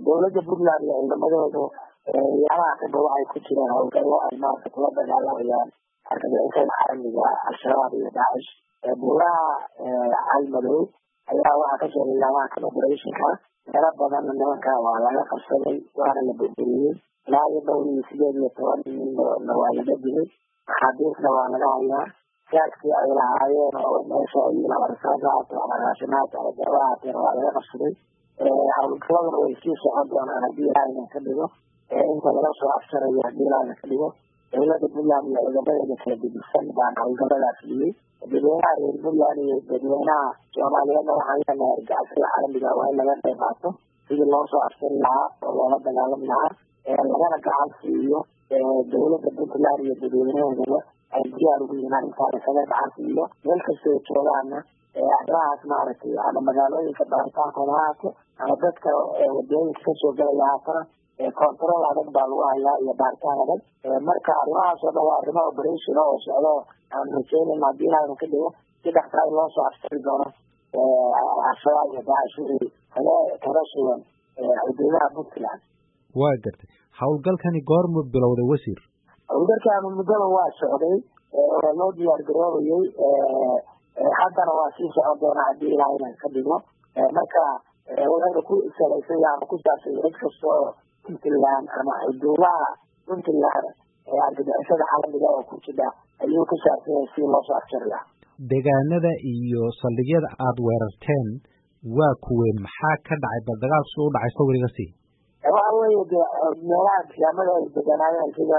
dowladda Puntland iyo ciidamadoodu yaamaha kadib waxay ku jireen howlgallo ay maanta kula dagaalamayaan argagixisada caalamiga al-shabaab iyo daacish buuraha calmadow ayaa waxaa ka jiray yaamaha kan operationka meelo badan nimanka waa laga qabsaday waana la burburiyey ilaa iyo dhowr iyo 18 nin waa laga dilay maxaabiisna waa laga hayaa saaskii ay lahaayeen oo meesha ay labarsaadaat ama raashinaad ama dawahaatena waa laga qabsaday howlgalladana way sii socon doonaan haddii ilaahayna ka dhigo inta laga soo afsarayo haddii ilaahayna ka dhigo dowladda Puntland iyo ciidamadeeda kala gedisan baan howlgalladaas liyey dadweynaha reer Puntland iyo dadweynaha Soomaaliyeedna waxaan leenahay argagixisada caalamiga waa in laga qayb qaato sidii loo soo afsari lahaa oo loola dagaalami lahaa lagana gacan siiyo dowladda Puntland iyo dadweynaheedaba ay diyaar ugu yihiin arrintaan isaga gacan siiyo meel kastoo joogaana arrimahaas maaragtay ama magaalooyinka baaritaankooda ha haato ama dadka wadooyinka kasoo galaya haatana control adag baa lagu hayaa iyo baaritaan adag marka arrimahaas oo dhan waa arrimo operation oo socdo aan rajaynayn haddii ilaahayna ka dhigo si dhaqsaay loo soo afsari doono al-shabaab iyo daacish kala sugan xuduudaha Puntland. waa gartay howlgalkani goormu bilowday wasiir? howlgalkaanu muddada waa socday oo loo diyaar garoobayay haddana waa sii socon doonaa haddii ilaahayna ka dhigo marka waxayna ku salaysan yahay ama ku saabsan cid kasta oo Puntland ama xuduudaha Puntland argagixisada caalamiga oo ku jira ayuu ku saabsan yahay si loo soo afjari lahaa. deegaanada iyo saldhigyada aad weerarteen waa kuween maxaa ka dhacay bal dagaalku soo dhacay sawiriga sii? waxa weeye meelaha deegaamada ay deganaayeen sida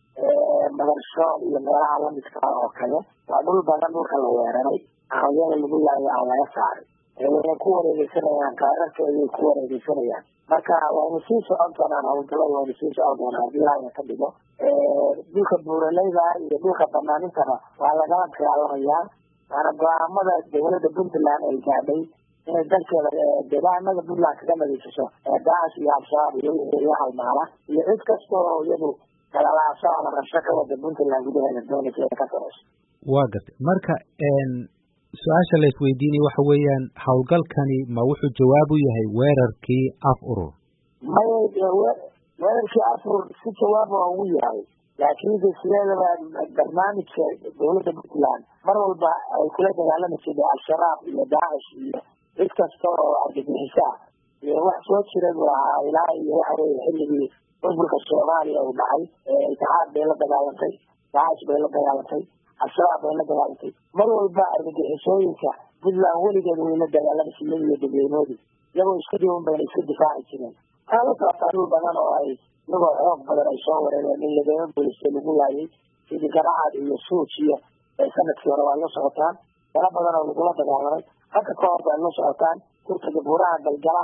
madarsho iyo meelaha lamidka oo kale waa dhul badan dhulka la weeraray aqoonyada lagu laayay aan laga saaray way ku wareegeysanayaan kaararkeeday ku wareegeysanayaan marka wayna sii socon doonaan howlgallada wayna sii socon doonaan haddii ilaahayna ka dhigo dhulka buuraleyda iyo dhulka banaanintana waa lagala dagaalamayaa waana go-aamada dowladda Puntland ay gaadhay inay dalkeeda deegaanada Puntland kaga nadiifiso daacish iyo al-shabaab iyo halmaala iyo cid kasta oo iyadu kalalaasho ama rabsho ka wada Puntland gudaheeda doonaysa inay ka sareyso. waa gartay marka su-aasha la isweydiinaya waxa weeyaan howlgalkani ma wuxuu jawaab u yahay weerarkii af urur? maya weerarkii af urur si jawaab waa ugu yahay laakiin sideedaba barnaamijka dowladda Puntland mar walba ay kula dagaalami jirtay al-shabaab iyo daacish iyo cid kasta oo argagixisa iyo wax soo jira waa ilaa iyo waxa weeye xilligii burburka Soomaaliya uu dhacay itixaad bay la dagaalantay daacish bay la dagaalantay al-shabaab bay la dagaalantay mar walba argagixisooyinka Puntland weligeed way la dagaalami jireen iyo dadweynoodii iyagoo isku diiwan bayna iska difaaci jireen qaalo dhul badan oo ay iyagoo xoog badan ay soo wareereen in lagama booliska lagu laayay sidii Garacad iyo Suuj iyo sanadkii hore waa la socotaan meelo badan oo lagula dagaalamay hadda ka hor baa la socotaan kurtaga buuraha galgala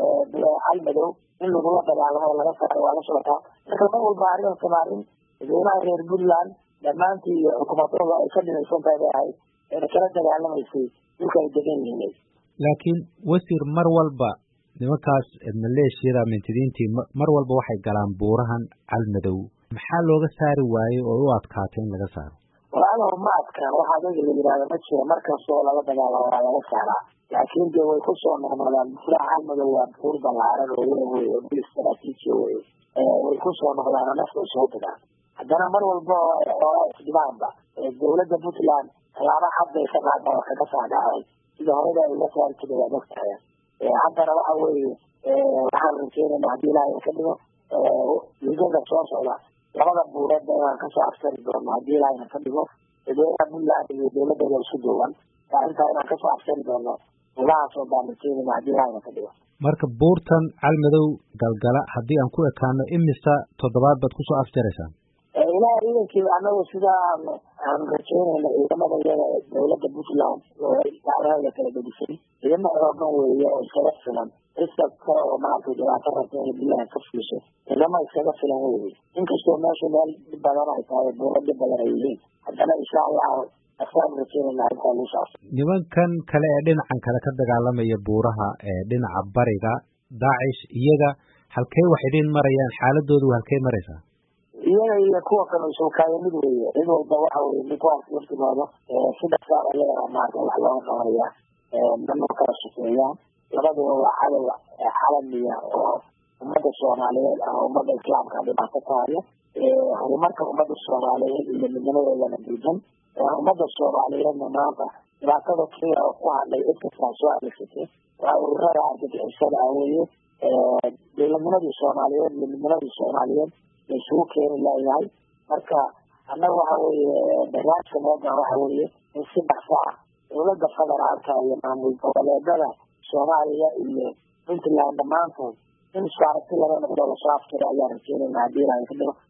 calmadow in lagula dagaalamo oo laga saaray waa la socotaan marka mar walba arrintan arrin dadweynaha reer Puntland dhammaantii iyo xukuumadooda ay ka dhinaysan tahay bay ahayd ayna kala dagaalamaysay dhulka ay degan yihiin. laakiin wasiir mar walba nimankaas maleeshiyada mintidiintii mar walba waxay galaan buurahan calmadow maxaa looga saari waayey oo u adkaatay in laga saaro? walaalow ma adkaan waxaa adaga la yidhahda ma jiro markastoo laga dagaalamo waa laga saaraa laakiin dee way ku soo noqnoqdaan buuraha calmadow waa buur ballaaran oo wey oo bil istaraatiiji wey way ku soo noqdaan oo nafta soo degaan haddana mar walba oo isdibaanba dowladda Puntland tallaabo xad bay ka qaadaan oo kaga saadhacay sida horeba ay la saari jireen waa ogtahay haddana waxa weeye waxaan rajeynaynaa haddii ilaahay ka dhigo midada soo socda labada buureed inaan kasoo afsari doono haddii ilaahayna ka dhigo dadweynaha Puntland iyo dowladdeeda isku duuban intaa inaan kasoo afsari doono buurahaasoo baan rajeynaynaa haddii ilaahayna ka dhigo. marka buurtan calmadow galgala haddii aan ku ekaano imisa toddobaad baad kusoo afjaraysaan? ilaahay idankii anagu sidaa aan rajeynayna ciidamada iyada dowladda Puntland oo dacwada kala bedisay ciidamo xoogan weeye oo iskaga filan iskasta oo maaragtay dhibaato rabta inay bilaha ka fuliso ciidamo iskaga filan weeye inkastoo meesha meel dhib badan ay tahay buuro dhib badan ay yihiin haddana insha allahu asaan rajeynayna intaa lagu saabsan. nimankan kale ee dhinacan kale ka dagaalamaya buuraha dhinaca bariga daacish iyaga halkee wax idin marayaan xaaladoodu halkee maraysaa? iyaga iyo kuwa kale isukaaya mid weeye cid walba waxa weye ninkuwaas laftigooda saddex saar ayaga maarata wax looga qabanaya dhanoo kala shaqeeyaan labaduba waa cadow calamiya oo ummadda Soomaaliyeed ama ummadda Islaamka dhibaato ku haya horumarka ummadda Soomaaliyeed iyo midnimadeedana diidan ummadda Soomaaliyeedna maanta dhibaatada kaliya oo ku hadlay cid kastaa soo adeegsatay waa ururada argagixisada weeye dowladnimadii Soomaaliyeed iyo midnimadii Soomaaliyeed ay isugu keeni lahayd marka annaga waxa weeye barnaamijka moodan waxa weeye in si dhaqso ah dowladda federaalka iyo maamul goboleedada Soomaaliya iyo Puntland dhammaantood in isku aragti laga noqdo lasoo afjaro ayaan rajeynayna haddii ilaahay ka dhigo